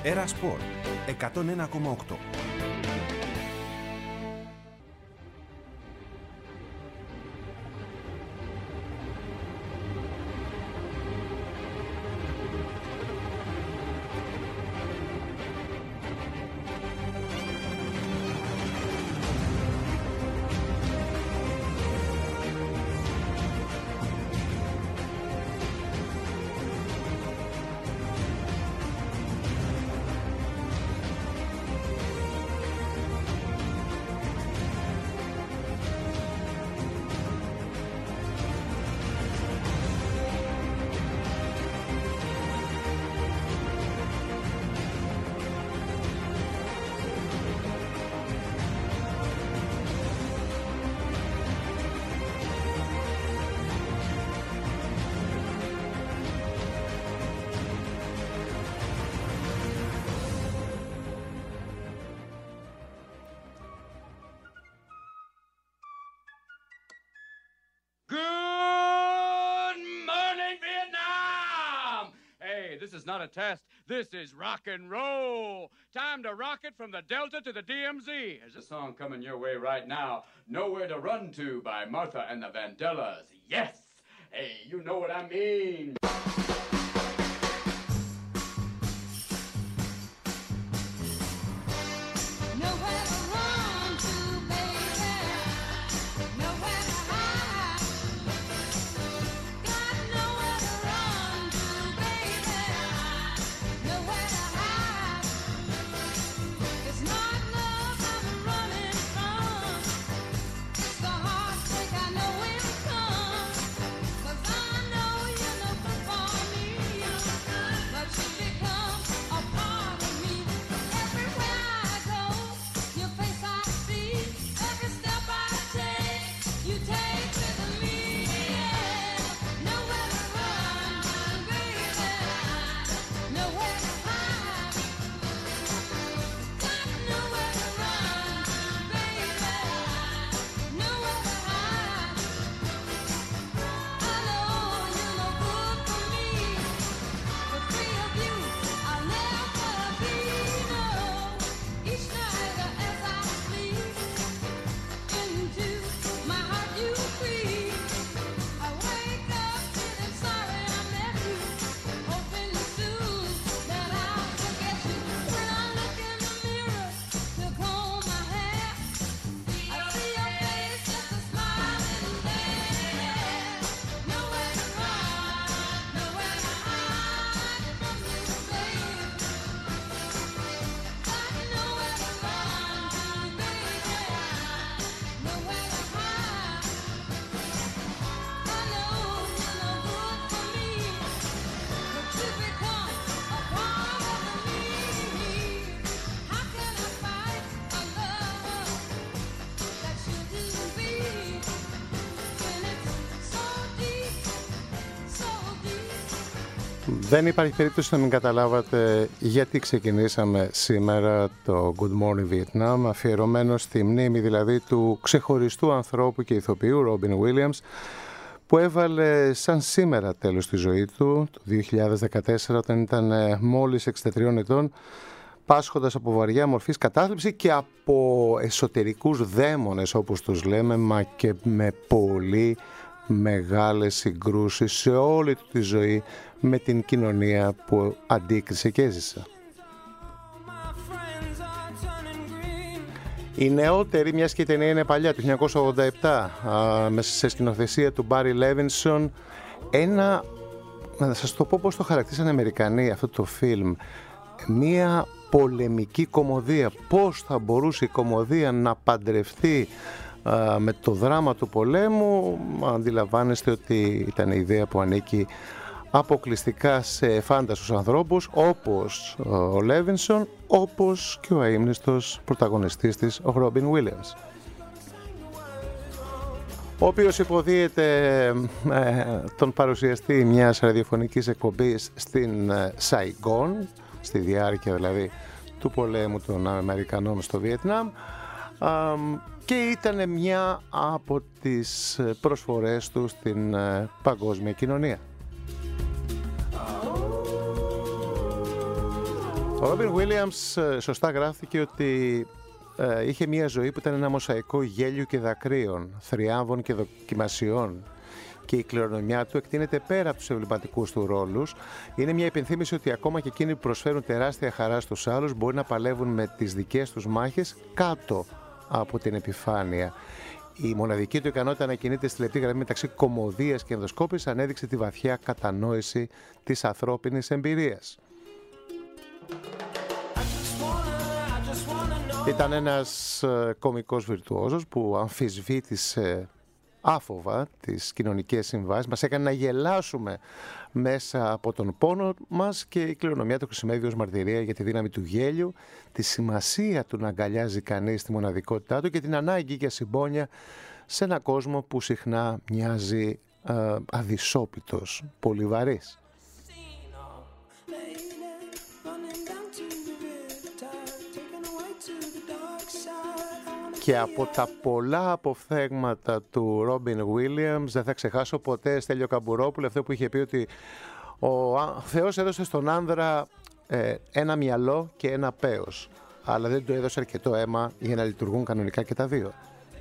Έρα Σπορ 101,8. This is not a test. This is rock and roll. Time to rock it from the Delta to the DMZ. There's a song coming your way right now. Nowhere to Run To by Martha and the Vandellas. Yes! Hey, you know what I mean. Δεν υπάρχει περίπτωση να μην καταλάβατε γιατί ξεκινήσαμε σήμερα το Good Morning Vietnam, αφιερωμένο στη μνήμη δηλαδή του ξεχωριστού ανθρώπου και ηθοποιού Robin Williams, που έβαλε σαν σήμερα τέλος τη ζωή του, το 2014, όταν ήταν μόλις 63 ετών, πάσχοντας από βαριά μορφής κατάθλιψη και από εσωτερικούς δαίμονες, όπως τους λέμε, μα και με πολύ μεγάλες συγκρούσεις σε όλη του τη ζωή με την κοινωνία που αντίκρισε και έζησε. Η νεότερη, μιας και η ταινία είναι παλιά, του 1987, σε σκηνοθεσία του Barry Levinson, να σας το πω πώς το χαρακτήρισαν οι Αμερικανοί αυτό το φιλμ, μια πολεμική κωμωδία. Πώς θα μπορούσε η κωμωδία να παντρευτεί με το δράμα του πολέμου? Αντιλαμβάνεστε ότι ήταν η ιδέα που ανήκει αποκλειστικά σε φάνταστους ανθρώπους όπως ο Λέβινσον, όπως και ο αείμνηστος πρωταγωνιστής της, ο Ρόμπιν Βίλιαμς, ο οποίος υποδίεται τον παρουσιαστή μιας ραδιοφωνικής εκπομπής στην Σαϊγκόν, στη διάρκεια δηλαδή του πολέμου των Αμερικανών στο Βιετνάμ, και ήταν μια από τις προσφορές του στην παγκόσμια κοινωνία. Ο Ρόμπιν Γουίλιαμς σωστά γράφτηκε ότι είχε μια ζωή που ήταν ένα μοσαϊκό γέλιου και δακρύων, θριάμβων και δοκιμασιών, και η κληρονομιά του εκτείνεται πέρα από τους εμβληματικούς του ρόλους. Είναι μια υπενθύμηση ότι ακόμα και εκείνοι που προσφέρουν τεράστια χαρά στους άλλους μπορεί να παλεύουν με τις δικές τους μάχες κάτω από την επιφάνεια. Η μοναδική του ικανότητα να κινείται στη λεπτή γραμμή μεταξύ κωμωδίας και ενδοσκόπης ανέδειξε τη βαθιά κατανόηση της ανθρώπινης εμπειρίας. Ήταν ένας κωμικός βιρτουόζος που αμφισβήτησε άφοβα τις κοινωνικές συμβάσεις, μας έκανε να γελάσουμε μέσα από τον πόνο μας, και η κληρονομιά του χρησιμεύει ως μαρτυρία για τη δύναμη του γέλιου, τη σημασία του να αγκαλιάζει κανείς τη μοναδικότητά του και την ανάγκη για συμπόνια σε έναν κόσμο που συχνά μοιάζει αδυσόπιτος, πολύ βαρύς. Και από τα πολλά αποφθέγματα του Ρόμπιν Γουίλιαμς δεν θα ξεχάσω ποτέ, Στέλιο Καμπουρόπουλο, αυτό που είχε πει ότι ο Θεός έδωσε στον άνδρα ένα μυαλό και ένα πέος, αλλά δεν του έδωσε αρκετό αίμα για να λειτουργούν κανονικά και τα δύο.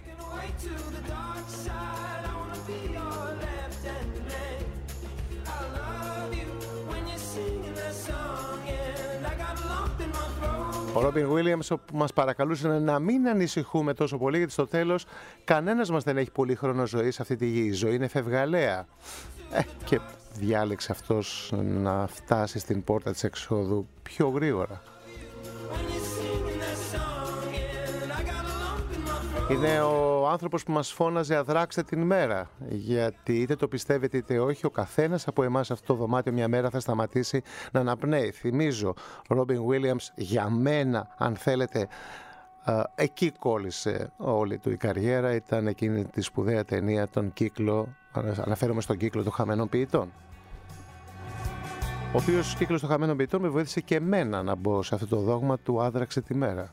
Ο Ρόμπιν Γουίλιαμς μας παρακαλούσε να μην ανησυχούμε τόσο πολύ, γιατί στο τέλος κανένας μας δεν έχει πολύ χρόνο ζωής σε αυτή τη γη. Η ζωή είναι φευγαλαία. Και διάλεξε αυτός να φτάσει στην πόρτα της εξόδου πιο γρήγορα. Είναι ο άνθρωπος που μας φώναζε «αδράξτε την μέρα», γιατί είτε το πιστεύετε είτε όχι, ο καθένας από εμάς αυτό το δωμάτιο μια μέρα θα σταματήσει να αναπνέει. Θυμίζω, Ρόμπιν Γουίλιαμς, για μένα, αν θέλετε, εκεί κόλλησε όλη του η καριέρα. Ήταν εκείνη τη σπουδαία ταινία, τον κύκλο, αναφέρομαι στον κύκλο των χαμένων ποιητών, ο οποίος κύκλος των χαμένων ποιητών με βοήθησε και εμένα να μπω σε αυτό το δόγμα του «άδραξε τη μέρα».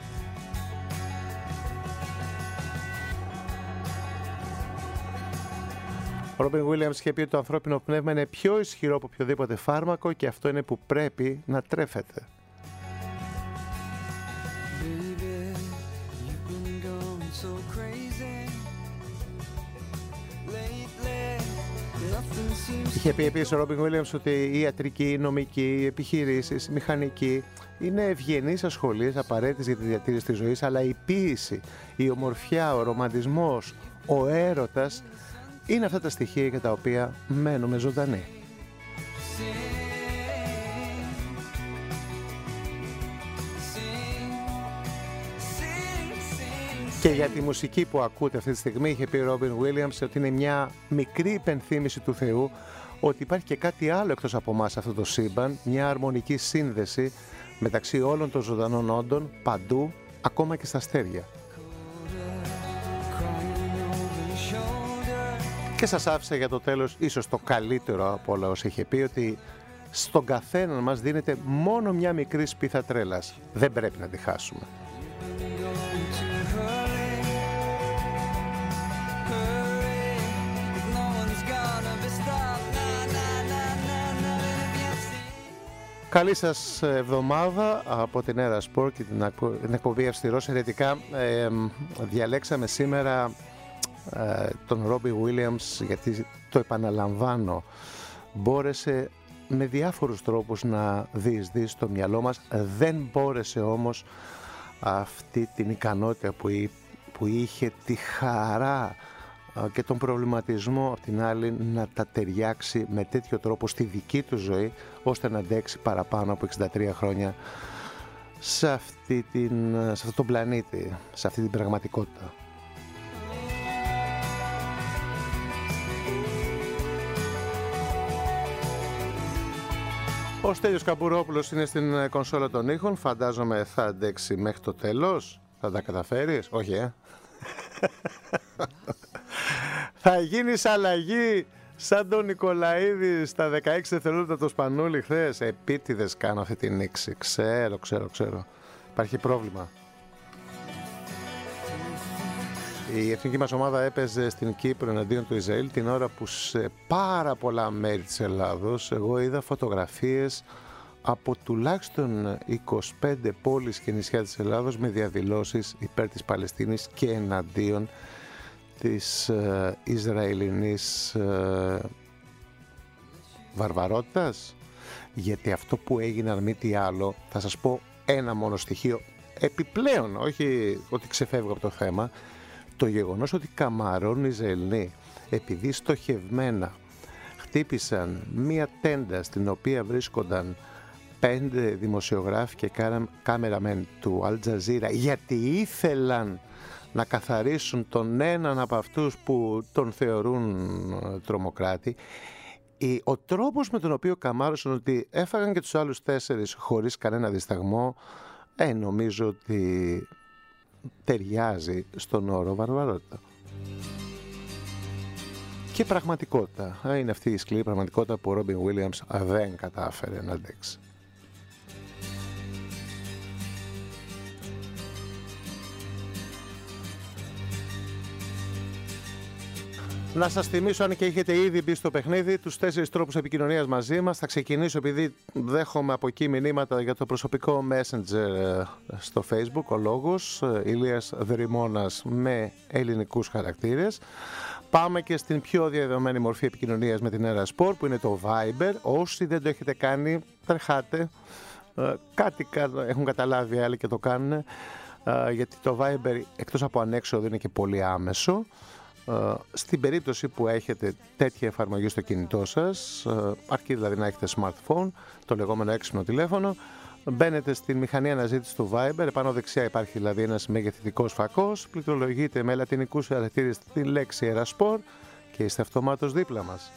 Ο Ρόμπιν Γουίλιαμς είχε πει ότι το ανθρώπινο πνεύμα είναι πιο ισχυρό από οποιοδήποτε φάρμακο, και αυτό είναι που πρέπει να τρέφεται. Είχε πει επίσης ο Ρόμπιν Γουίλιαμς ότι η ιατρική, η νομική, οι επιχειρήσεις, η μηχανική είναι ευγενείς ασχολίες απαραίτητες για τη διατήρηση της ζωής, αλλά η ποίηση, η ομορφιά, ο ρομαντισμός, ο έρωτας είναι αυτά τα στοιχεία για τα οποία μένουμε ζωντανοί. Και για τη μουσική που ακούτε αυτή τη στιγμή είχε πει ο Ρόμπιν Γουίλιαμς ότι είναι μια μικρή υπενθύμηση του Θεού ότι υπάρχει και κάτι άλλο εκτός από εμάς αυτό το σύμπαν, μια αρμονική σύνδεση μεταξύ όλων των ζωντανών όντων παντού, ακόμα και στα αστέρια. Και σας άφησα για το τέλος ίσως το καλύτερο από όλα όσα είχε πει, ότι στον καθέναν μας δίνεται μόνο μια μικρή σπίθα τρέλας. Δεν πρέπει να τη χάσουμε. Καλή σας εβδομάδα από την Έρα Σπορ και την εκπομπή Αυστηρός Αιρετικά. Διαλέξαμε σήμερα τον Ρόμπι Γουίλιαμς γιατί, το επαναλαμβάνω, μπόρεσε με διάφορους τρόπους να διεισδύσει στο μυαλό μας. Δεν μπόρεσε όμως αυτή την ικανότητα που είχε, τη χαρά και τον προβληματισμό απ' την άλλη, να τα ταιριάξει με τέτοιο τρόπο στη δική του ζωή, ώστε να αντέξει παραπάνω από 63 χρόνια σε αυτόν τον πλανήτη, σε αυτή την πραγματικότητα. Ο Στέλιος Καμπουρόπουλος είναι στην κονσόλα των ήχων. Φαντάζομαι θα αντέξει μέχρι το τέλος. Θα τα καταφέρεις? Όχι, Θα γίνεις αλλαγή σαν τον Νικολαίδη στα 16 δευτερόλεπτα το Σπανούλι χθες. Επίτηδες κάνω αυτή την νήξη. Ξέρω. Υπάρχει πρόβλημα. Η εθνική μας ομάδα έπαιζε στην Κύπρο εναντίον του Ισραήλ την ώρα που σε πάρα πολλά μέρη της Ελλάδος εγώ είδα φωτογραφίες από τουλάχιστον 25 πόλεις και νησιά της Ελλάδος με διαδηλώσεις υπέρ της Παλαιστίνης και εναντίον της Ισραηλινής βαρβαρότητας. Γιατί αυτό που έγινε, αν μη τι άλλο, θα σας πω ένα μόνο στοιχείο επιπλέον, όχι ότι ξεφεύγω από το θέμα, το γεγονός ότι καμαρών Ισραηλοί, επειδή στοχευμένα χτύπησαν μία τέντα στην οποία βρίσκονταν 5 δημοσιογράφοι και κάμεραμεν του Al Jazeera, γιατί ήθελαν να καθαρίσουν τον έναν από αυτούς που τον θεωρούν τρομοκράτη, ο τρόπος με τον οποίο καμάρωσαν ότι έφαγαν και τους άλλους 4 χωρίς κανένα δισταγμό, νομίζω ότι ταιριάζει στον όρο βαρβαρότητα. Και πραγματικότητα. Είναι αυτή η σκληρή πραγματικότητα που ο Ρόμπιν Βίλιαμς δεν κατάφερε να αντέξει. Να σας θυμίσω, αν και έχετε ήδη μπει στο παιχνίδι, τους 4 τρόπους επικοινωνίας μαζί μας. Θα ξεκινήσω, επειδή δέχομαι από εκεί μηνύματα για το προσωπικό Messenger στο Facebook, ο λόγος Ηλίας Δρυμώνας με ελληνικούς χαρακτήρες. Πάμε και στην πιο διαδεδομένη μορφή επικοινωνίας με την Erasport, που είναι το Viber. Όσοι δεν το έχετε κάνει, τρεχάτε. Κάτι έχουν καταλάβει άλλοι και το κάνουν, γιατί το Viber, εκτός από ανέξοδο, είναι και πολύ άμεσο. Στην περίπτωση που έχετε τέτοια εφαρμογή στο κινητό σας, αρκεί δηλαδή να έχετε smartphone, το λεγόμενο έξυπνο τηλέφωνο, μπαίνετε στην μηχανή αναζήτηση του Viber, πάνω δεξιά υπάρχει δηλαδή ένας μεγεθυντικός φακός, πληκτρολογείτε με λατινικούς χαρακτήρες τη λέξη Erasport και είστε αυτομάτως δίπλα μας.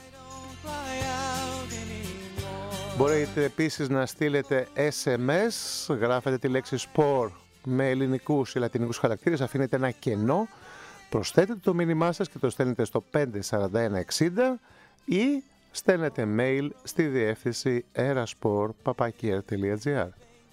Μπορείτε επίσης να στείλετε SMS, γράφετε τη λέξη Sport με ελληνικούς ή λατινικούς χαρακτήρες, αφήνετε ένα κενό, προσθέτετε το μήνυμά σας και το στέλνετε στο 54160 ή στέλνετε mail στη διεύθυνση erasport@air.gr.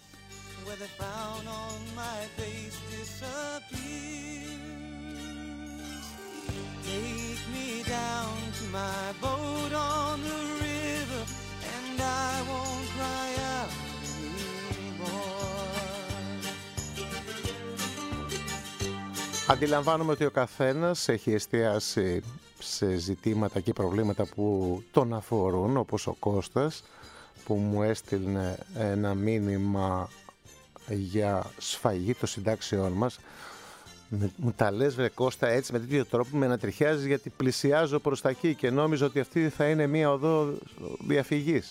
Αντιλαμβάνομαι ότι ο καθένας έχει εστιάσει σε ζητήματα και προβλήματα που τον αφορούν, όπως ο Κώστας που μου έστειλε ένα μήνυμα για σφαγή των συντάξεών μας. Μου τα λες, βρε Κώστα, έτσι με τέτοιο τρόπο με ανατριχιάζει, γιατί πλησιάζω προς τα εκεί και νόμιζα ότι αυτή θα είναι μια οδό διαφυγής.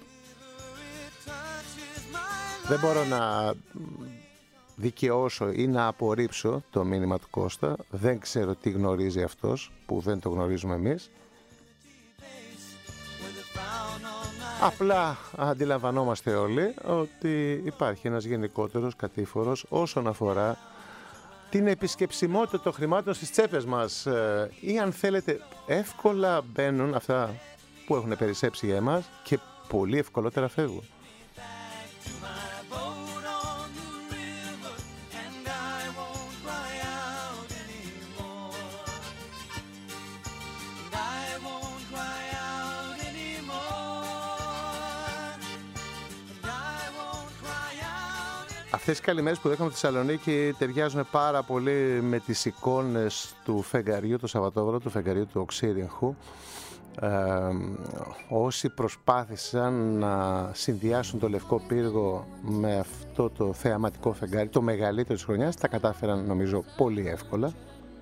Δεν μπορώ να δικαιώσω ή να απορρίψω το μήνυμα του Κώστα. Δεν ξέρω τι γνωρίζει αυτός που δεν το γνωρίζουμε εμείς. Απλά αντιλαμβανόμαστε όλοι ότι υπάρχει ένας γενικότερος κατήφορος όσον αφορά την επισκεψιμότητα των χρημάτων στις τσέπες μας, ή αν θέλετε εύκολα μπαίνουν αυτά που έχουν περισσέψει για εμάς και πολύ ευκολότερα φεύγουν. Αυτές οι καλημέρες που δέχομαι στη Θεσσαλονίκη ταιριάζουν πάρα πολύ με τις εικόνες του φεγγαριού το Σαββατόβραδο, του φεγγαριού του Οξύριγχου. Όσοι προσπάθησαν να συνδυάσουν το Λευκό Πύργο με αυτό το θεαματικό φεγγάρι, το μεγαλύτερο της χρονιάς, τα κατάφεραν νομίζω πολύ εύκολα.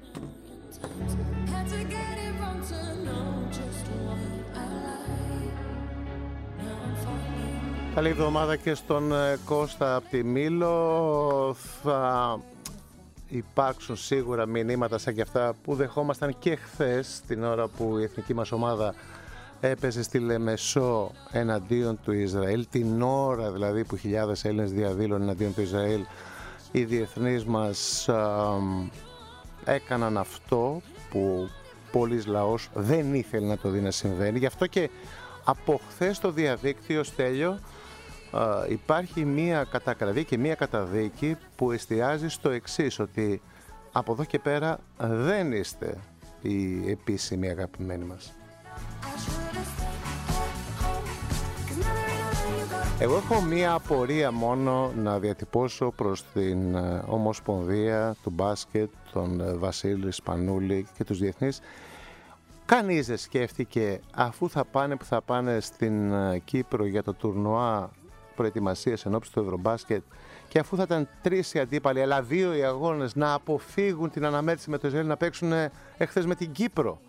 Καλή εβδομάδα και στον Κώστα από τη Μήλο. Θα υπάρξουν σίγουρα μηνύματα σαν και αυτά που δεχόμασταν και χθες, την ώρα που η εθνική μας ομάδα έπαιζε στη Λεμεσό εναντίον του Ισραήλ, την ώρα δηλαδή που χιλιάδες Έλληνες διαδήλωναν εναντίον του Ισραήλ. Οι διεθνείς μας έκαναν αυτό που πολλής λαός δεν ήθελε να το δει να συμβαίνει. Γι' αυτό και από χθες στο διαδίκτυο, Στέλιο, υπάρχει μία κατακραυγή και μία καταδίκη που εστιάζει στο εξής, ότι από εδώ και πέρα δεν είστε οι επίσημοι αγαπημένοι μας. Εγώ έχω μία απορία μόνο να διατυπώσω προς την Ομοσπονδία του μπάσκετ, τον Βασίλη Σπανούλη και τους διεθνείς. Κανείς δεν σκέφτηκε, αφού θα πάνε που θα πάνε στην Κύπρο για το τουρνουά προετοιμασίας ενόψει του Ευρωμπάσκετ και αφού θα ήταν 3 οι αντίπαλοι αλλά 2 οι αγώνες, να αποφύγουν την αναμέτρηση με το Ισραήλ, να παίξουν εχθές με την Κύπρο.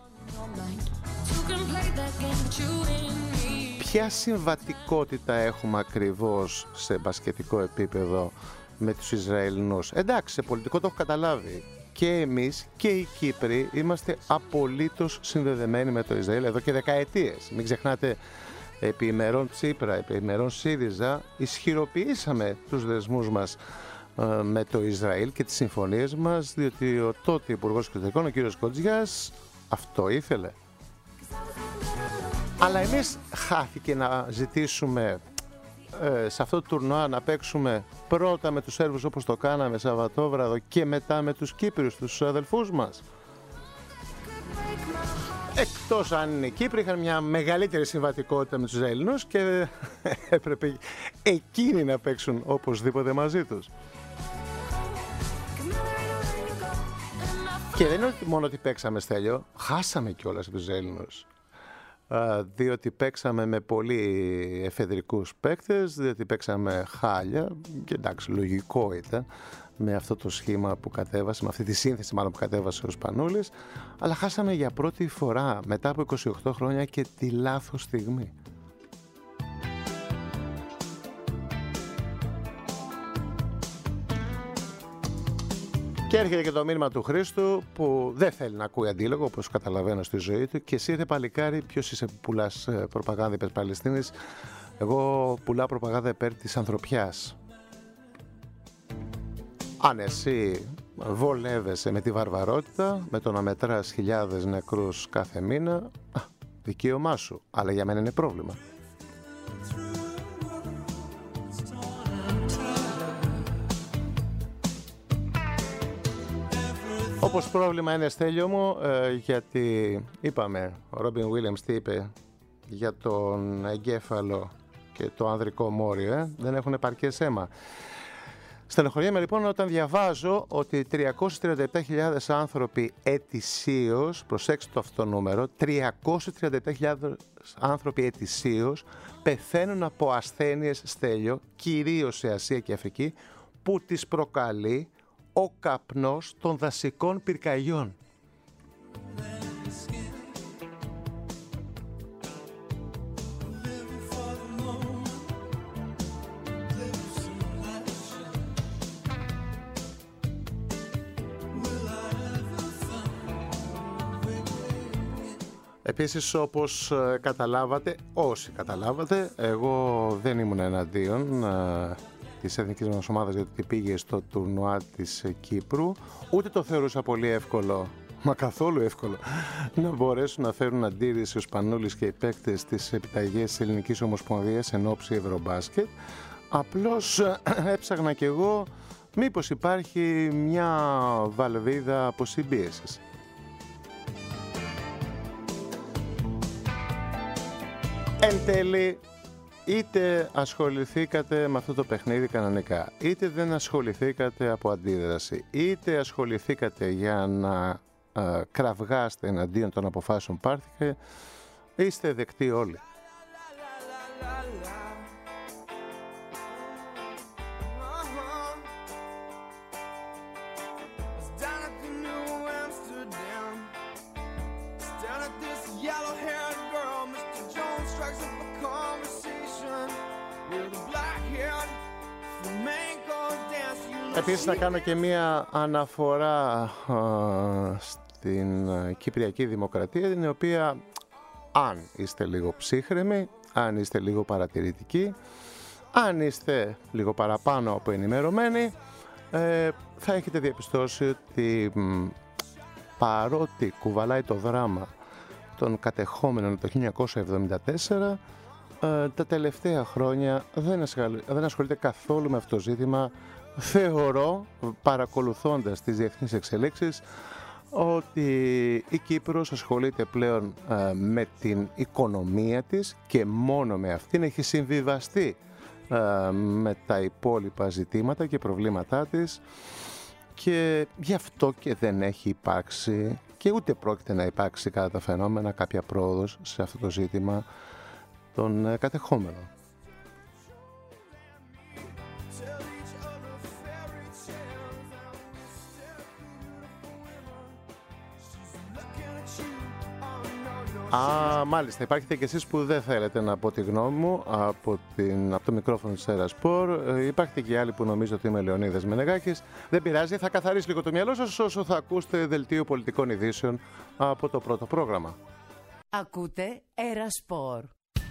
Ποια συμβατικότητα έχουμε ακριβώς σε μπασκετικό επίπεδο με τους Ισραηλινούς? Εντάξει, σε πολιτικό το έχω καταλάβει. Και εμείς και οι Κύπροι είμαστε απολύτως συνδεδεμένοι με το Ισραήλ εδώ και δεκαετίες. Μην ξεχνάτε, επί ημερών Τσίπρα, επί ημερών ΣΥΡΙΖΑ, ισχυροποιήσαμε τους δεσμούς μας με το Ισραήλ και τις συμφωνίες μας, διότι ο τότε Υπουργός Εξωτερικών, ο κύριος Κοντζιάς, αυτό ήθελε. Αλλά εμείς χάθηκε να ζητήσουμε σε αυτό το τουρνουά να παίξουμε πρώτα με τους Σέρβους όπως το κάναμε Σαββατόβραδο και μετά με τους Κύπριους, τους αδελφούς μας. Εκτός αν οι Κύπροι είχαν μια μεγαλύτερη συμβατικότητα με τους Ισραηλινούς και έπρεπε εκείνοι να παίξουν οπωσδήποτε μαζί τους. Και δεν είναι μόνο ότι παίξαμε, Στέλιο, χάσαμε κιόλας τους Ισραηλινούς. Διότι παίξαμε με πολύ εφεδρικούς παίκτες, διότι παίξαμε χάλια και εντάξει, λογικό ήταν με αυτό το σχήμα που κατέβασε, με αυτή τη σύνθεση μάλλον που κατέβασε ο Σπανούλης, αλλά χάσαμε για πρώτη φορά μετά από 28 χρόνια και τη λάθος στιγμή. Και έρχεται και το μήνυμα του Χρήστου που δεν θέλει να ακούει αντίλογο, όπως καταλαβαίνω στη ζωή του. Και εσύ, ρε παλικάρι, ποιος είσαι που πουλάς προπαγάνδα υπέρ Παλαιστίνης? Εγώ πουλάω προπαγάνδα υπέρ της ανθρωπιάς. Αν εσύ βολεύεσαι με τη βαρβαρότητα, με το να μετράς χιλιάδες νεκρούς κάθε μήνα, δικαίωμά σου. Αλλά για μένα είναι πρόβλημα. Όπως πρόβλημα είναι, Στέλιο μου, γιατί είπαμε, ο Ρόμπιν Βίλιαμς τι είπε για τον εγκέφαλο και το ανδρικό μόριο, δεν έχουν επαρκές αίμα. Στενοχωριέμαι λοιπόν όταν διαβάζω ότι 337.000 άνθρωποι ετησίως, προσέξτε το αυτό το νούμερο, 337.000 άνθρωποι ετησίως πεθαίνουν από ασθένειες, Στέλιο, κυρίως σε Ασία και Αφρική, που τις προκαλεί ο καπνός των δασικών πυρκαγιών. Επίσης, όπως καταλάβατε, όσοι καταλάβατε, εγώ δεν ήμουν εναντίον της εθνικής μας ομάδας γιατί πήγε στο τουρνουά της Κύπρου, ούτε το θεωρούσα πολύ εύκολο, μα καθόλου εύκολο, να μπορέσουν να φέρουν αντίρρηση ο Σπανούλης και οι παίκτες στις επιταγές της Ελληνικής Ομοσπονδίας εν ώψη Ευρωμπάσκετ. Απλώς έψαχνα κι εγώ μήπως υπάρχει μια βαλβίδα αποσυμπίεσης. Εν τέλει, είτε ασχοληθήκατε με αυτό το παιχνίδι κανονικά, είτε δεν ασχοληθήκατε από αντίδραση, είτε ασχοληθήκατε για να κραυγάστε εναντίον των αποφάσεων που πάρθηκε, είστε δεκτοί όλοι. Επίσης να κάνω και μία αναφορά στην Κυπριακή Δημοκρατία, την οποία αν είστε λίγο ψύχρεμοι, αν είστε λίγο παρατηρητικοί, αν είστε λίγο παραπάνω από ενημερωμένοι, θα έχετε διαπιστώσει ότι παρότι κουβαλάει το δράμα των κατεχόμενων το 1974, τα τελευταία χρόνια δεν ασχολείται καθόλου με αυτό το ζήτημα. Θεωρώ, παρακολουθώντας τις διεθνείς εξελίξεις, ότι η Κύπρος ασχολείται πλέον με την οικονομία της και μόνο με αυτήν, έχει συμβιβαστεί με τα υπόλοιπα ζητήματα και προβλήματά της και γι' αυτό και δεν έχει υπάρξει και ούτε πρόκειται να υπάρξει κατά τα φαινόμενα κάποια πρόοδος σε αυτό το ζήτημα των κατεχόμενων. Μάλιστα, υπάρχετε και εσείς που δεν θέλετε να πω τη γνώμη μου από το μικρόφωνο της Ερασπορ. Υπάρχετε και άλλοι που νομίζω ότι είμαι Λεωνίδας Μενεγάκης. Δεν πειράζει, θα καθαρίσει λίγο το μυαλό σας όσο θα ακούσετε δελτίο πολιτικών ειδήσεων από το πρώτο πρόγραμμα. Ακούτε Ερασπορ.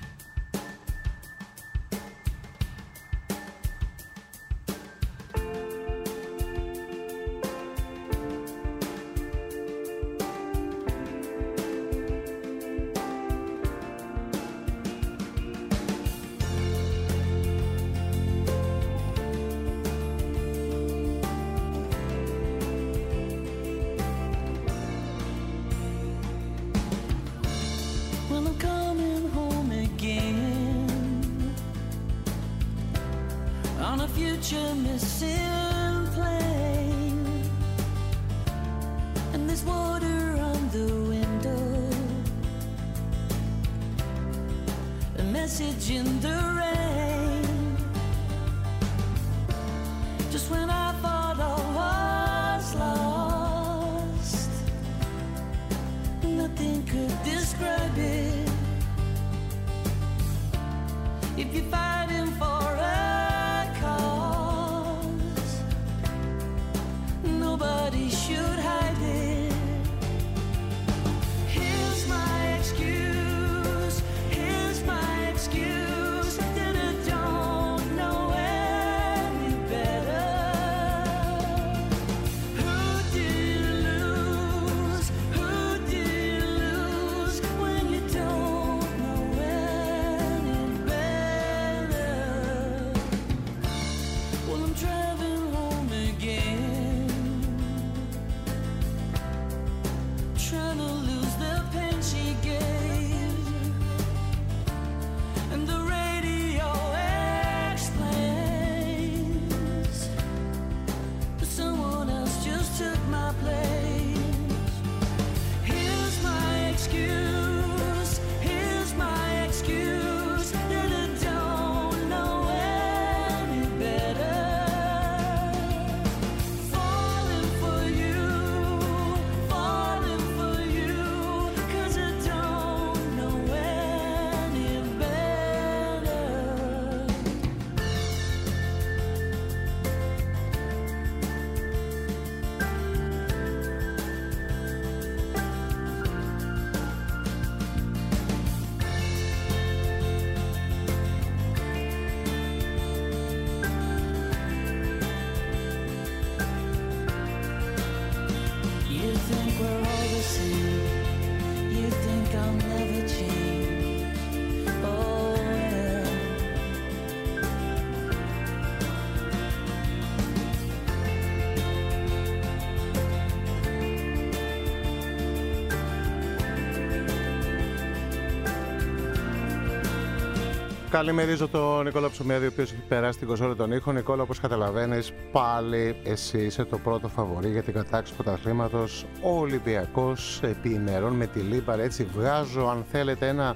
Καλημερίζω τον Νικόλα Ψωμιάδη, ο οποίος έχει περάσει την κονσόλα των ήχων. Νικόλα, όπως καταλαβαίνεις, πάλι εσύ είσαι το πρώτο φαβορί για την κατάκτηση του πρωταθλήματος. Ο Ολυμπιακός επί ημερών με τη Λίμπαρ. Έτσι βγάζω, αν θέλετε, ένα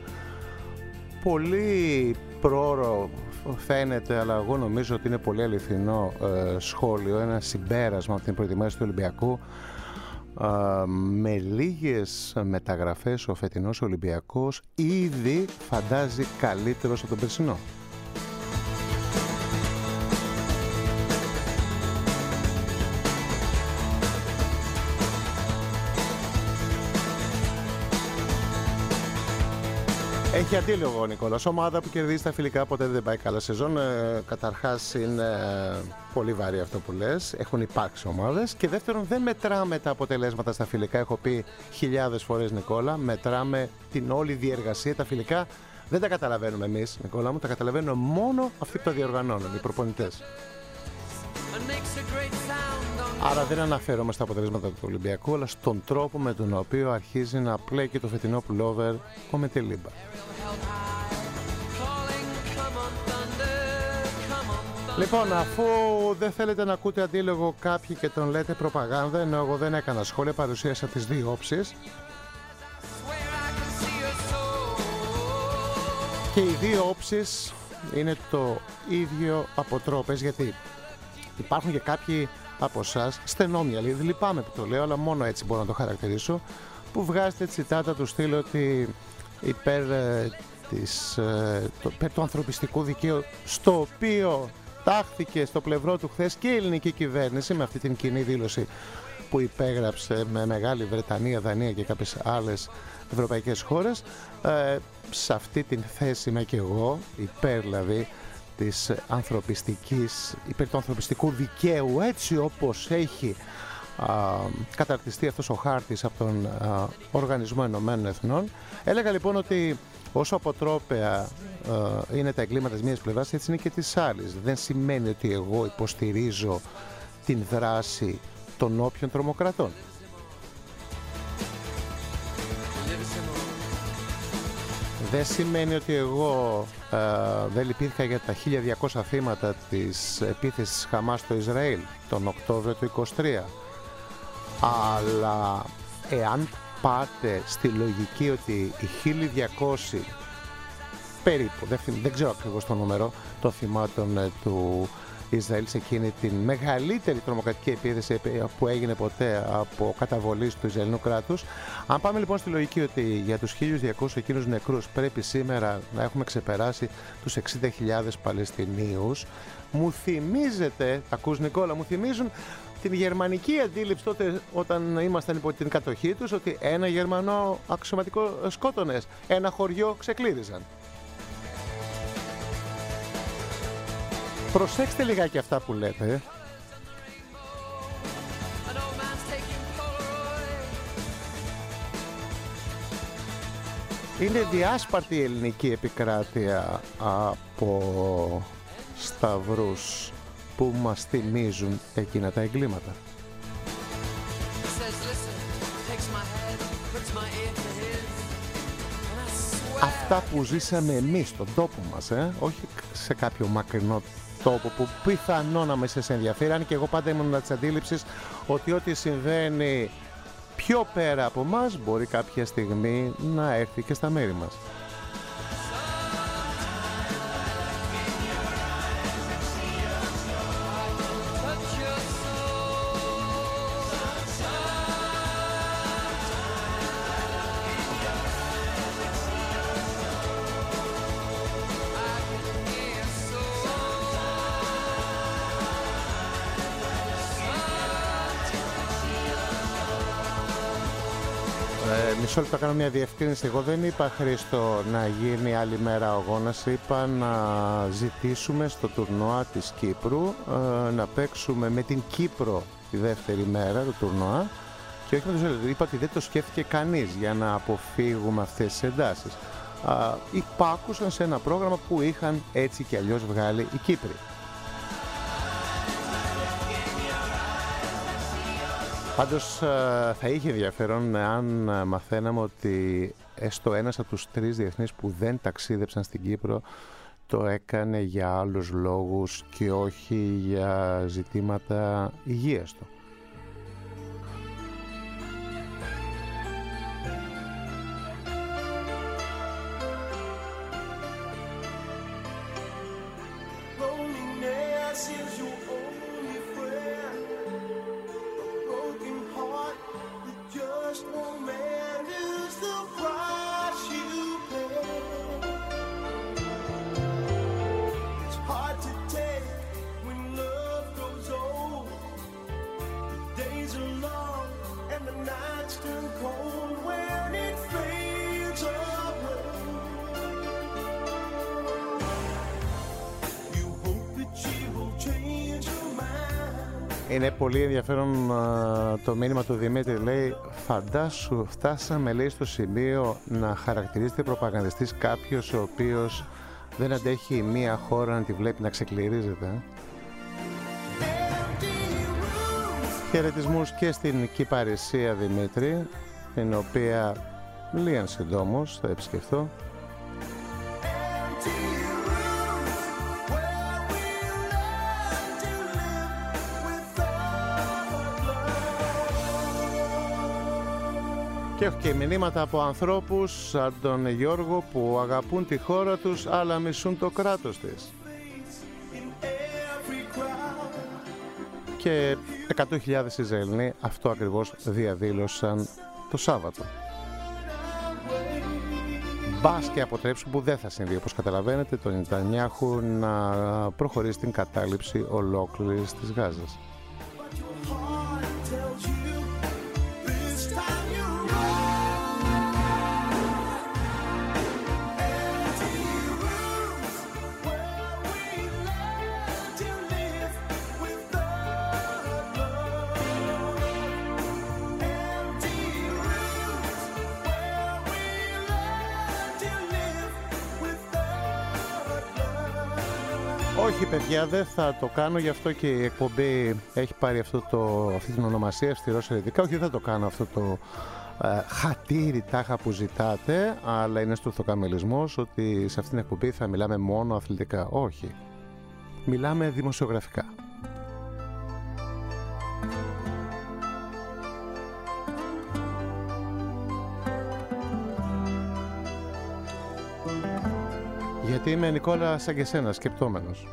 πολύ πρόωρο φαίνεται, αλλά εγώ νομίζω ότι είναι πολύ αληθινό σχόλιο, ένα συμπέρασμα από την προετοιμασία του Ολυμπιακού. Με λίγες μεταγραφές ο φετινός Ολυμπιακός ήδη φαντάζει καλύτερος από τον περσινό. Έχει αντίλογο ο Νικόλας. Ομάδα που κερδίζει τα φιλικά ποτέ δεν πάει καλά σεζόν. Καταρχάς είναι πολύ βαρύ αυτό που λες. Έχουν υπάρξει ομάδες. Και δεύτερον, δεν μετράμε τα αποτελέσματα στα φιλικά. Έχω πει χιλιάδες φορές, Νικόλα. Μετράμε την όλη διεργασία. Τα φιλικά δεν τα καταλαβαίνουμε εμείς, Νικόλα μου. Τα καταλαβαίνουν μόνο αυτοί που τα διοργανώνουν, οι προπονητές. Άρα δεν αναφέρομαι στα αποτελέσματα του Ολυμπιακού, αλλά στον τρόπο με τον οποίο αρχίζει να πλέκει το φετινό πουλόβερ ο Μετελίμπα. Λοιπόν, αφού δεν θέλετε να ακούτε αντίλογο κάποιοι και τον λέτε προπαγάνδα, ενώ εγώ δεν έκανα σχόλια, παρουσίασα τις δύο όψεις. Και οι δύο όψεις είναι το ίδιο αποτρόπες, γιατί υπάρχουν και κάποιοι από εσάς, στενόμυαλοι, λυπάμαι που το λέω, αλλά μόνο έτσι μπορώ να το χαρακτηρίσω, που βγάζετε τσιτάτα του στυλ ότι υπέρ του ανθρωπιστικού δικαίου, στο οποίο τάχθηκε στο πλευρό του χθες και η ελληνική κυβέρνηση με αυτή την κοινή δήλωση που υπέγραψε με Μεγάλη Βρετανία, Δανία και κάποιες άλλες ευρωπαϊκές χώρες. Σε αυτή την θέση είμαι και εγώ, υπέρ δηλαδή της υπέρ του ανθρωπιστικού δικαίου, έτσι όπως έχει καταρτιστεί αυτός ο χάρτης από τον Οργανισμό Ενωμένων Εθνών. Έλεγα λοιπόν ότι όσο αποτρόπαια είναι τα εγκλήματα της μίας πλευράς, έτσι είναι και της άλλης. Δεν σημαίνει ότι εγώ υποστηρίζω την δράση των όποιων τρομοκρατών. Δεν σημαίνει ότι εγώ δεν λυπήθηκα για τα 1.200 θύματα της επίθεσης Χαμάς στο Ισραήλ τον Οκτώβριο του 2023. Αλλά εάν πάτε στη λογική ότι οι 1.200 περίπου, δεν ξέρω ακριβώς το νούμερο των θυμάτων του Ισραήλ σε εκείνη την μεγαλύτερη τρομοκρατική επίθεση που έγινε ποτέ από καταβολής του Ισραηλινού κράτους. Αν πάμε λοιπόν στη λογική ότι για τους 1.200 εκείνους νεκρούς πρέπει σήμερα να έχουμε ξεπεράσει τους 60.000 Παλαιστινίους, μου θυμίζεται, ακούς Νικόλα, μου θυμίζουν την γερμανική αντίληψη τότε όταν ήμασταν υπό την κατοχή τους, ότι ένα Γερμανό αξιωματικό σκότωνες, ένα χωριό ξεκλείδισαν. Προσέξτε λιγάκι αυτά που λέτε. Είναι διάσπαρτη η ελληνική επικράτεια από σταυρούς που μας θυμίζουν εκείνα τα εγκλήματα. Αυτά που ζήσαμε εμείς στον τόπο μας, όχι σε κάποιο μακρινό τόπο που πιθανό να με σε ενδιαφέρει, αν και εγώ πάντα ήμουν της αντίληψης ότι ό,τι συμβαίνει πιο πέρα από μας μπορεί κάποια στιγμή να έρθει και στα μέρη μας. Μισό λεπτό, κάνω μια διευκρίνηση. Εγώ δεν είπα, Χρήστο, να γίνει άλλη μέρα αγώνας. Είπα να ζητήσουμε στο τουρνουά της Κύπρου να παίξουμε με την Κύπρο τη δεύτερη μέρα του τουρνουά και όχι με τους Έλληνες. Είπα ότι δεν το σκέφτηκε κανείς για να αποφύγουμε αυτές τις εντάσεις. Υπάκουσαν σε ένα πρόγραμμα που είχαν έτσι και αλλιώς βγάλει οι Κύπροι. Πάντως θα είχε ενδιαφέρον αν μαθαίναμε ότι έστω ένας από τους 3 διεθνείς που δεν ταξίδεψαν στην Κύπρο το έκανε για άλλους λόγους και όχι για ζητήματα υγείας του. Είναι πολύ ενδιαφέρον το μήνυμα του Δημήτρη. Λέει, φαντάσου φτάσαμε, λέει, στο σημείο να χαρακτηρίζεται προπαγανδιστής κάποιος ο οποίος δεν αντέχει μία χώρα να τη βλέπει να ξεκληρίζεται. Χαιρετισμούς και στην Κυπαρισία Δημήτρη, την οποία λίγαν συντόμως θα επισκεφθώ. Και έχω και μηνύματα από ανθρώπους σαν τον Γιώργο που αγαπούν τη χώρα τους αλλά μισούν το κράτος της. Και 100.000 Ισραηλοί αυτό ακριβώς διαδήλωσαν το Σάββατο. Μπας και αποτρέψουν, που δεν θα συμβεί όπως καταλαβαίνετε, τον Νετανιάχου να προχωρήσει την κατάληψη ολόκληρης της Γάζας. Όχι παιδιά, δεν θα το κάνω, γι' αυτό και η εκπομπή έχει πάρει αυτή την ονομασία Αυστηρός Ερετικά. Όχι, δεν θα το κάνω αυτό το χατήρι τάχα που ζητάτε, αλλά είναι στουρθοκαμιλισμός ότι σε αυτήν την εκπομπή θα μιλάμε μόνο αθλητικά. Όχι, μιλάμε δημοσιογραφικά. Γιατί είμαι, Νικόλα, σαν και εσένα, σκεπτόμενος.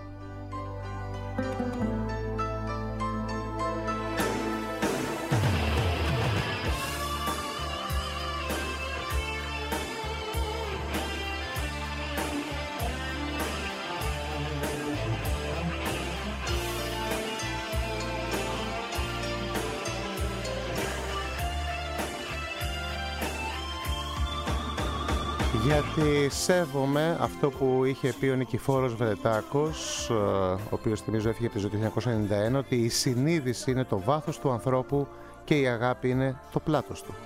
Γιατί σέβομαι αυτό που είχε πει ο Νικηφόρος Βρετάκος, ο οποίος θυμίζω έφυγε από τη ζωή το 1991, ότι η συνείδηση είναι το βάθος του ανθρώπου και η αγάπη είναι το πλάτος του.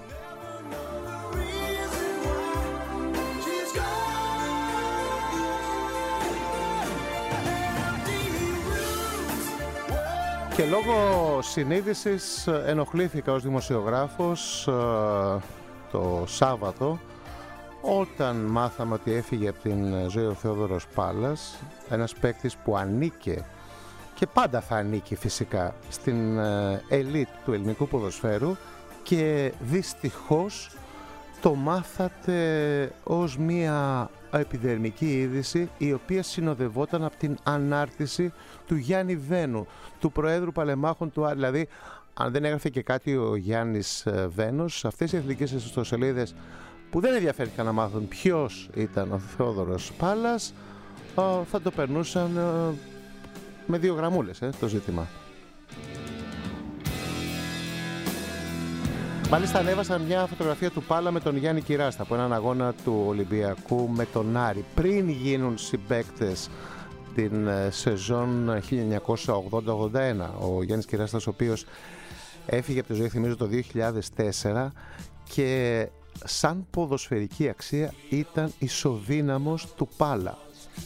Και λόγω συνείδησης ενοχλήθηκα ως δημοσιογράφος το Σάββατο, όταν μάθαμε ότι έφυγε από την ζωή ο Θεόδωρος Πάλας, ένας παίκτης που ανήκε και πάντα θα ανήκει φυσικά στην ελίτ του ελληνικού ποδοσφαίρου, και δυστυχώς το μάθατε ως μία επιδερμική είδηση η οποία συνοδευόταν από την ανάρτηση του Γιάννη Βένου, του Προέδρου Παλεμάχων του Άρη. Δηλαδή, αν δεν έγραφε και κάτι ο Γιάννης Βένος, αυτές οι εθνικές ιστοσελίδες που δεν ενδιαφέρθηκαν να μάθουν ποιος ήταν ο Θεόδωρος Πάλας, θα το περνούσαν με 2 γραμμούλες το ζήτημα. Μάλιστα ανέβασαν μια φωτογραφία του Πάλα με τον Γιάννη Κυράστα από έναν αγώνα του Ολυμπιακού με τον Άρη, πριν γίνουν συμπαίκτες την σεζόν 1980-81. Ο Γιάννης Κυράστας, ο οποίος έφυγε από τη ζωή, θυμίζω, το 2004, και σαν ποδοσφαιρική αξία ήταν ισοδύναμος του Πάλα.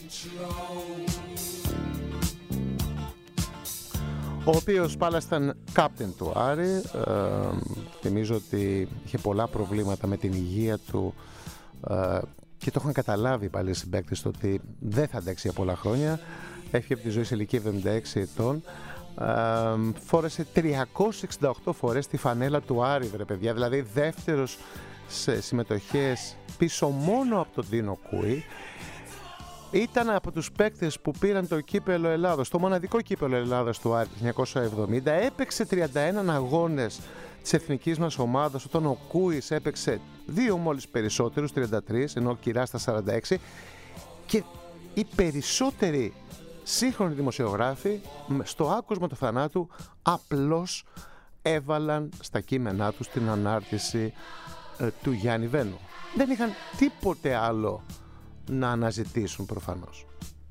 Ο οποίος Πάλας ήταν κάπτεν του Άρη. Θυμίζω ότι είχε πολλά προβλήματα με την υγεία του και το είχαν καταλάβει πάλι οι συμπαίκτες ότι δεν θα αντέξει για πολλά χρόνια. Έφυγε από τη ζωή σε ηλικία 76 ετών. Φόρεσε 368 φορές τη φανέλα του Άρη, βρε παιδιά, δηλαδή δεύτερος σε συμμετοχές, πίσω μόνο από τον Ντίνο Κούι. Ήταν από τους παίκτες που πήραν το κύπελο Ελλάδος, το μοναδικό κύπελο Ελλάδος του Άρη 1970. Έπαιξε 31 αγώνες της εθνικής μας ομάδας, όταν ο Κούις έπαιξε 2 μόλις περισσότερους, 33, ενώ ο Κυράστας 46. Και οι περισσότεροι σύγχρονοι δημοσιογράφοι στο άκουσμα του θανάτου απλώς έβαλαν στα κείμενά τους την ανάρτηση του Γιάννη Βένου. Δεν είχαν τίποτε άλλο να αναζητήσουν προφανώς.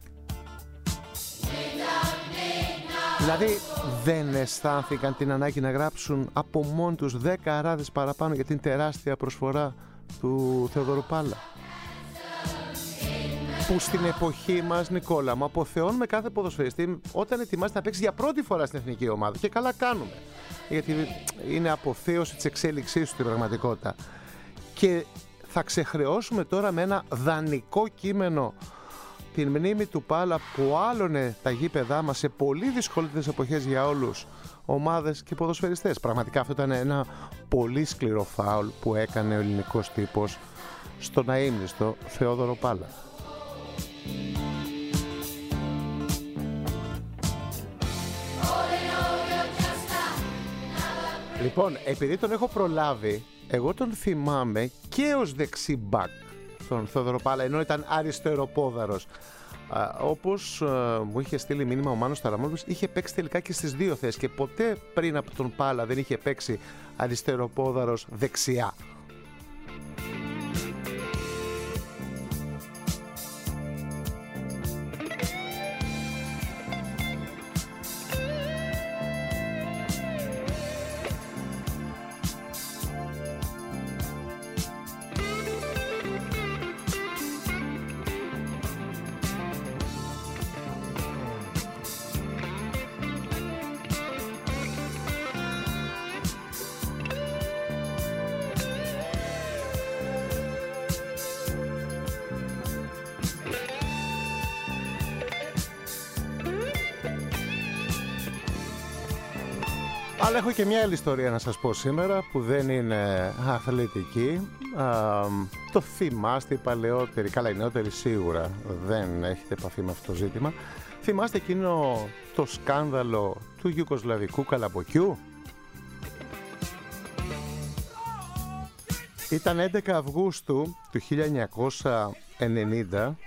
Δηλαδή δεν αισθάνθηκαν την ανάγκη να γράψουν από μόνοι τους 10 αράδες παραπάνω για την τεράστια προσφορά του Θεοδωρού Πάλα. που στην εποχή μας, Νικόλα μου, αποθεώνουμε κάθε ποδοσφαιριστή όταν ετοιμάζεται να παίξει για πρώτη φορά στην εθνική ομάδα. Και καλά κάνουμε. Γιατί είναι αποθέωση της εξέλιξής του στην πραγματικότητα. Και θα ξεχρεώσουμε τώρα με ένα δανεικό κείμενο την μνήμη του Πάλα που άλωνε τα γήπεδά μας σε πολύ δυσκολότερες εποχές για όλους, ομάδες και ποδοσφαιριστές. Πραγματικά αυτό ήταν ένα πολύ σκληρό φάουλ που έκανε ο ελληνικός τύπος στον αείμνηστο Θεόδωρο Πάλα. Λοιπόν, επειδή τον έχω προλάβει, εγώ τον θυμάμαι και ως δεξί-μπακ, τον Θεόδωρο Πάλα, ενώ ήταν αριστεροπόδαρος. Όπως μου είχε στείλει μήνυμα ο Μάνος Ταραμόλος, είχε παίξει τελικά και στις δύο θέσεις και ποτέ πριν από τον Πάλα δεν είχε παίξει αριστεροπόδαρος δεξιά. Αλλά έχω και μια άλλη ιστορία να σας πω σήμερα που δεν είναι αθλητική. Το θυμάστε οι παλαιότεροι, καλά οι νεότεροι σίγουρα δεν έχετε επαφή με αυτό το ζήτημα. Θυμάστε εκείνο το σκάνδαλο του Ιουγκοσλαβικού καλαμποκιού? Ήταν 11 Αυγούστου του 1990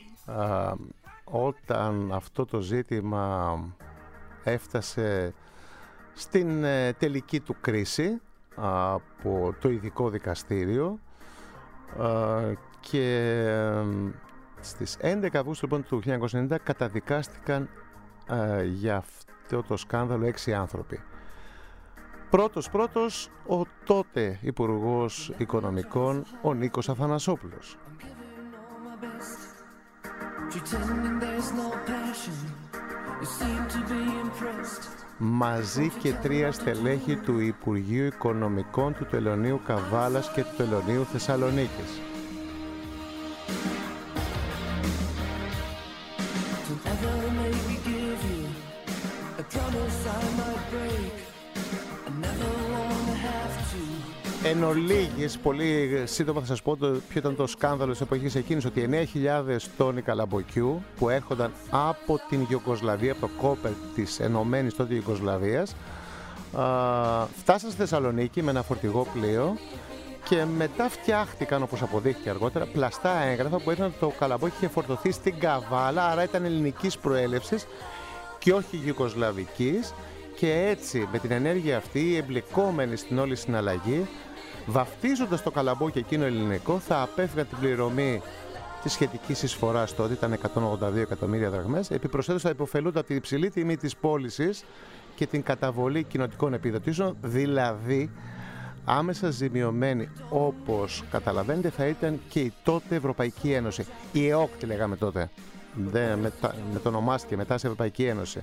όταν αυτό το ζήτημα έφτασε στην τελική του κρίση από το ειδικό δικαστήριο και στις 11 Αυγούστου λοιπόν, του 1990 καταδικάστηκαν για αυτό το σκάνδαλο 6 άνθρωποι. Πρώτος ο τότε Υπουργός Οικονομικών, ο Νίκος Αθανασόπουλος. Μαζί και 3 στελέχη του Υπουργείου Οικονομικών του Τελωνείου Καβάλας και του Τελωνείου Θεσσαλονίκης. Εν ολίγης, πολύ σύντομα θα σας πω ποιο ήταν το σκάνδαλο της εποχής εκείνης, ότι 9.000 τόνοι καλαμποκιού που έρχονταν από την Ιουγκοσλαβία, από το κόπερ της ενωμένης τότε Ιουγκοσλαβίας, φτάσαν στη Θεσσαλονίκη με ένα φορτηγό πλοίο και μετά φτιάχτηκαν, όπως αποδείχθηκε αργότερα, πλαστά έγγραφα που έδιναν το καλαμπόκι είχε φορτωθεί στην Καβάλα, άρα ήταν ελληνικής προέλευσης και όχι ιουγκοσλαβικής, και έτσι με την ενέργεια αυτή οι εμπλεκόμενοι στην όλη συναλλαγή, βαφτίζοντας το καλαμπόκι εκείνο ελληνικό, θα απέφυγαν την πληρωμή της σχετικής εισφοράς, τότε ήταν 182 εκατομμύρια δραχμές, επιπροσθέτως θα υποφελούνται από την υψηλή τιμή της πώλησης και την καταβολή κοινοτικών επιδοτήσεων, δηλαδή άμεσα ζημιωμένη, όπως καταλαβαίνετε, θα ήταν και η τότε Ευρωπαϊκή Ένωση. Η ΕΟΚ τη λέγαμε τότε, με το ονομάστηκε μετά σε Ευρωπαϊκή Ένωση.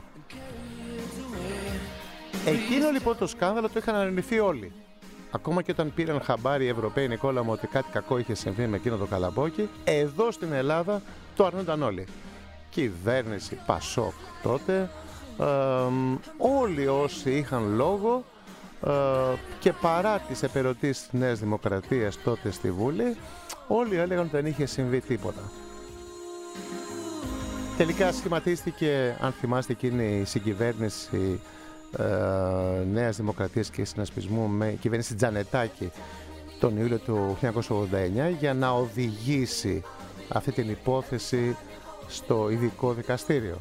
Εκείνο λοιπόν το σκάνδαλο το είχαν αρνηθεί όλοι. Ακόμα και όταν πήραν χαμπάρι οι Ευρωπαίοι, Νικόλα μου, ότι κάτι κακό είχε συμβεί με εκείνο το καλαμπόκι, εδώ στην Ελλάδα το αρνούνταν όλοι. Κυβέρνηση, Πασόκ τότε, όλοι όσοι είχαν λόγο, και παρά τις επερωτήσεις της Νέας Δημοκρατίας τότε στη Βουλή, όλοι έλεγαν ότι δεν είχε συμβεί τίποτα. Τελικά σχηματίστηκε, αν θυμάστε, εκείνη η συγκυβέρνηση Νέας Δημοκρατίας και Συνασπισμού με κυβέρνηση Τζανετάκη τον Ιούλιο του 1989 για να οδηγήσει αυτή την υπόθεση στο ειδικό δικαστήριο.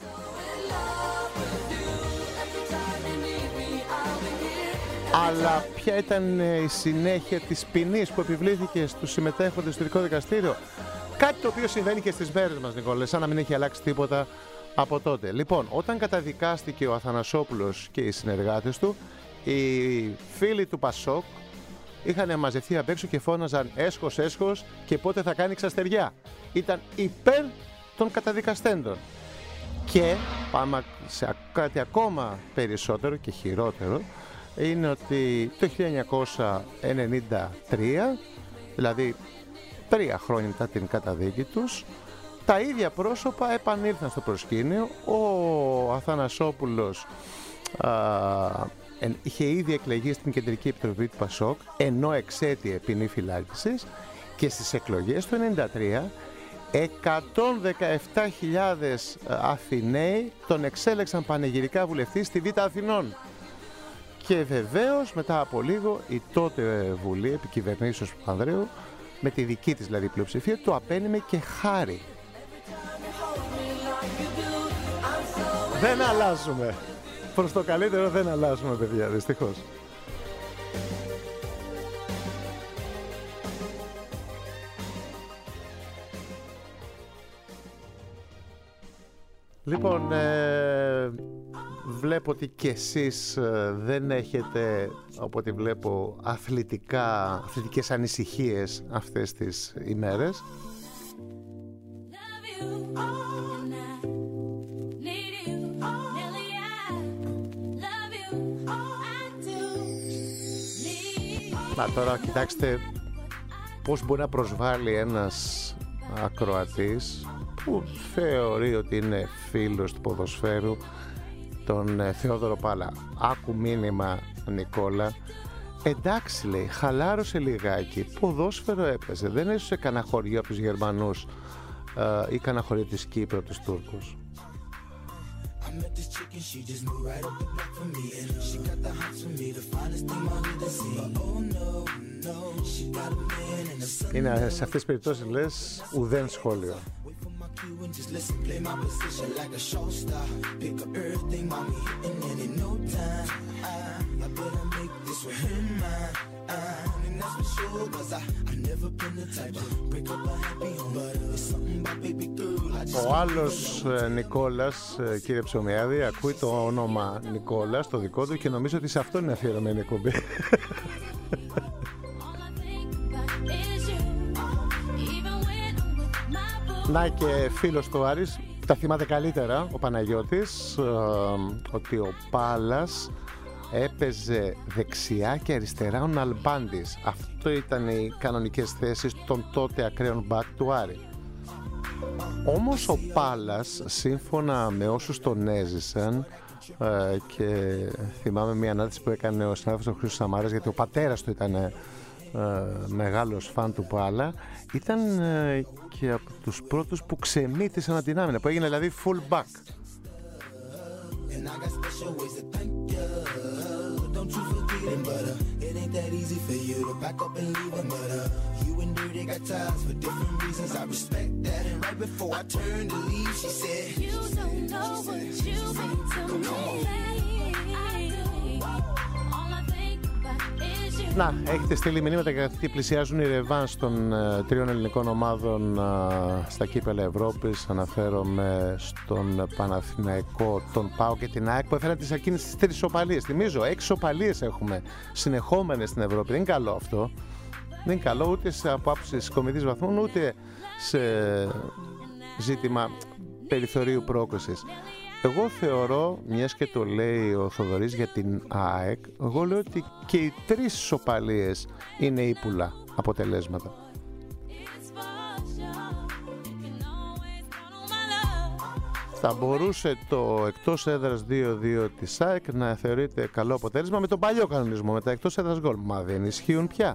Αλλά ποια ήταν η συνέχεια της ποινής που επιβλήθηκε στους συμμετέχοντες στο ειδικό δικαστήριο? Κάτι το οποίο συμβαίνει και στις μέρες μας, Νικόλα, σαν να μην έχει αλλάξει τίποτα από τότε. Λοιπόν, όταν καταδικάστηκε ο Αθανασόπουλος και οι συνεργάτες του, οι φίλοι του Πασόκ είχαν μαζευτεί απ' έξω και φώναζαν έσχος, έσχος και πότε θα κάνει ξαστεριά. Ήταν υπέρ των καταδικαστέντων. Και πάμε σε κάτι ακόμα περισσότερο και χειρότερο, είναι ότι το 1993, δηλαδή 3 χρόνια μετά την καταδίκη τους, τα ίδια πρόσωπα επανήλθαν στο προσκήνιο. Ο Αθανασόπουλος είχε ήδη εκλεγεί στην Κεντρική Επιτροπή του ΠΑΣΟΚ, ενώ εξέτειε ποινή φυλάκισης, και στις εκλογές του 1993 117.000 Αθηναίοι τον εξέλεξαν πανηγυρικά βουλευτή στη Β' Αθηνών. Και βεβαίως μετά από λίγο η τότε Βουλή επικυβερνήσεως Παπανδρέου, με τη δική της δηλαδή πλειοψηφία, του απένιμε και χάρη. Δεν αλλάζουμε. Προς το καλύτερο δεν αλλάζουμε, παιδιά, δυστυχώς. Λοιπόν, βλέπω ότι κι εσείς δεν έχετε, από ό,τι βλέπω, αθλητικές ανησυχίες αυτές τις ημέρες. Να, τώρα κοιτάξτε πώς μπορεί να προσβάλλει ένας ακροατής που θεωρεί ότι είναι φίλος του ποδοσφαίρου τον Θεόδωρο Πάλα. Άκου μήνυμα, Νικόλα. Εντάξει, λέει, χαλάρωσε λιγάκι, ποδόσφαιρο έπαιζε, δεν έσωσε κανένα χωριό από τους Γερμανούς ή κανένα χωριό της Κύπρου από τους Τούρκους. Είναι σε αυτές τις περιπτώσεις, λες, ουδέν σχόλιο. Ο άλλος Νικόλας, κύριε Ψωμιάδη, ακούει το όνομα Νικόλας, το δικό του, και νομίζω ότι σε αυτό είναι αφιερωμένη η εκπομπή. Να, και φίλος του Άρης, τα θυμάται καλύτερα ο Παναγιώτης, ότι ο Πάλας έπαιζε δεξιά και αριστερά ο Ναλμπάντης. Αυτό ήταν οι κανονικές θέσεις των τότε ακραίων μπακ του Άρη. Όμως ο Πάλας, σύμφωνα με όσους τον έζησαν, και θυμάμαι μια ανάρτηση που έκανε ο συνάδελφος ο Χρήστος Σαμάρας, γιατί ο πατέρας του ήταν μεγάλος φαν του Πάλα, ήταν και από τους πρώτους που ξεμύτησαν την άμυνα, που έγινε δηλαδή full back. Να, έχετε στείλει μηνύματα γιατί πλησιάζουν οι ρεβάνς των 3 ελληνικών ομάδων στα κύπελλα Ευρώπης. Αναφέρομαι στον Παναθηναϊκό, τον ΠΑΟ και την ΑΕΚ, που έφεραν τις εκείνες τις 3 ισοπαλίες. Θυμίζω, 6 ισοπαλίες έχουμε συνεχόμενες στην Ευρώπη. Δεν είναι καλό αυτό. Δεν είναι καλό ούτε σε απόψεις κομιτής βαθμών, ούτε σε ζήτημα περιθωρίου πρόκρισης. Εγώ θεωρώ, μιας και το λέει ο Θοδωρής για την ΑΕΚ, εγώ λέω ότι και οι 3 ισοπαλίες είναι ύπουλα αποτελέσματα. Θα μπορούσε το εκτός έδρας 2-2 της ΑΕΚ να θεωρείται καλό αποτέλεσμα με τον παλιό κανονισμό, με τα εκτός έδρας γκολ. Μα δεν ισχύουν πια.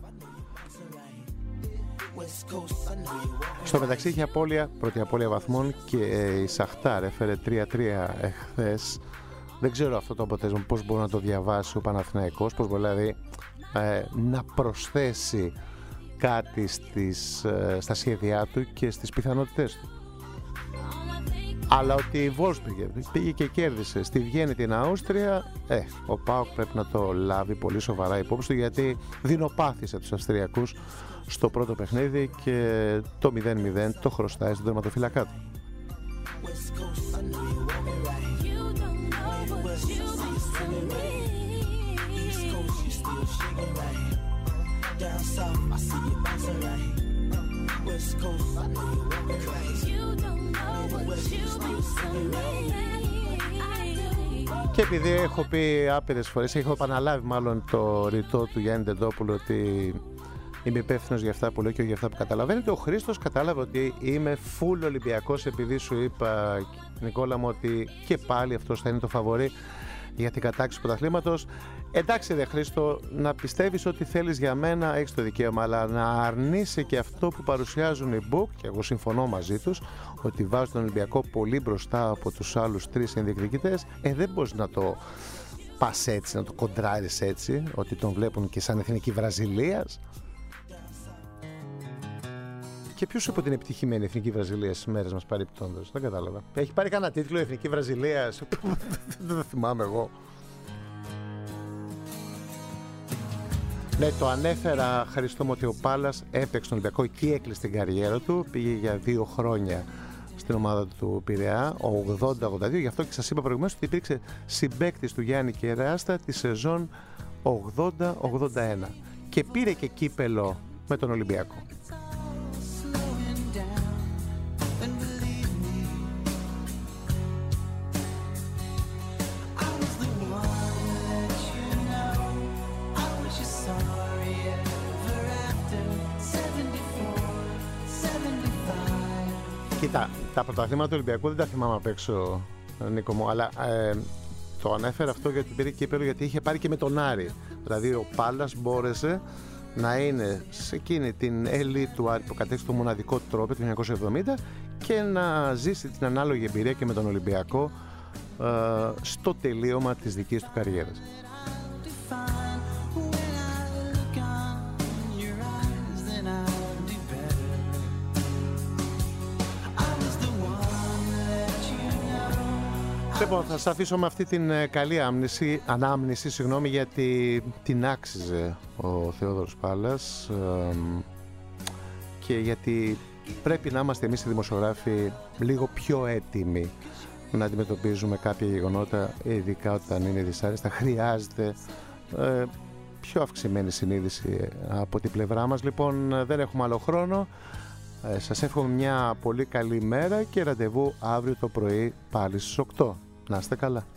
Στο μεταξύ είχε πρώτη απώλεια βαθμών και η Σαχτάρ έφερε 3-3 εχθές. Δεν ξέρω αυτό το αποτέλεσμα πώς μπορεί να το διαβάσει ο Παναθηναϊκός, πώς μπορεί δηλαδή να προσθέσει κάτι στα σχέδιά του και στις πιθανότητες του. Αλλά ότι η Wolfsburg πήγε και κέρδισε στη Βιέννη την Αούστρια, ο ΠΑΟΚ πρέπει να το λάβει πολύ σοβαρά υπόψη του, γιατί δεινοπάθησε τους Αυστριακούς στο πρώτο παιχνίδι και το 0-0 το χρωστάει στον τερματοφύλακα του. Down south, I see you bouncing right. West Coast, I know you walking crazy. You don't know what you've been to me. Και επειδή έχω πει άπειρες φορές, έχω επαναλάβει μάλλον το ρητό του Γιάννη Ντεντόπουλου ότι είμαι υπεύθυνος για αυτά που λέω και για αυτά που καταλαβαίνετε, ο Χρήστος κατάλαβε ότι είμαι full Ολυμπιακός, επειδή σου είπα, Νικόλα μου, ότι και πάλι αυτός θα είναι το φαβορί για την κατάκτηση του πρωταθλήματος. Εντάξει δε Χρήστο, να πιστεύεις ό,τι θέλεις για μένα, έχεις το δικαίωμα, αλλά να αρνείσαι και αυτό που παρουσιάζουν οι Book, και εγώ συμφωνώ μαζί τους, ότι βάζουν τον Ολυμπιακό πολύ μπροστά από τους άλλους τρεις ενδιεκδικητές, δεν μπορείς να το πας έτσι, να το κοντράρεις έτσι, ότι τον βλέπουν και σαν εθνική Βραζιλίας. Και ποιος είπε ότι είναι επιτυχημένη η εθνική Βραζιλία στις μέρες μας παρεπιπτόντως? Δεν κατάλαβα. Έχει πάρει κανένα τίτλο η εθνική Βραζιλία? Δεν το θυμάμαι εγώ. Ναι, το ανέφερα, Χριστό μου, ότι ο Πάλας έπαιξε τον Ολυμπιακό, εκεί έκλεισε την καριέρα του, πήγε για 2 χρόνια στην ομάδα του Πειραιά, 80-82, γι' αυτό και σας είπα προηγουμένως ότι υπήρξε συμπαίκτης του Γιάννη Κεράστα τη σεζόν 80-81 και πήρε και κύπελο με τον Ολυμπιακό. Κοίτα, τα πρωταθλήματα του Ολυμπιακού δεν τα θυμάμαι απ' έξω, Νίκο μου, αλλά το ανέφερα αυτό γιατί πήρε κύπελο, γιατί είχε πάρει και με τον Άρη. Δηλαδή ο Πάλας μπόρεσε να είναι σε εκείνη την ελίτ του Άρη που κατέκτησε το μοναδικό τρόπο το 1970 και να ζήσει την ανάλογη εμπειρία και με τον Ολυμπιακό στο τελείωμα της δικής του καριέρας. Λοιπόν, θα σας αφήσω με αυτή την καλή ανάμνηση, γιατί την άξιζε ο Θεόδωρος Πάλας και γιατί πρέπει να είμαστε εμείς οι δημοσιογράφοι λίγο πιο έτοιμοι να αντιμετωπίζουμε κάποια γεγονότα, ειδικά όταν είναι δυσάρεστα. Χρειάζεται πιο αυξημένη συνείδηση από την πλευρά μας. Λοιπόν, δεν έχουμε άλλο χρόνο. Σας εύχομαι μια πολύ καλή μέρα και ραντεβού αύριο το πρωί πάλι στις 8. Να είστε καλά.